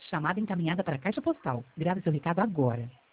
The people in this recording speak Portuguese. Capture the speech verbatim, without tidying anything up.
Chamada encaminhada para a caixa postal. Grave seu recado agora.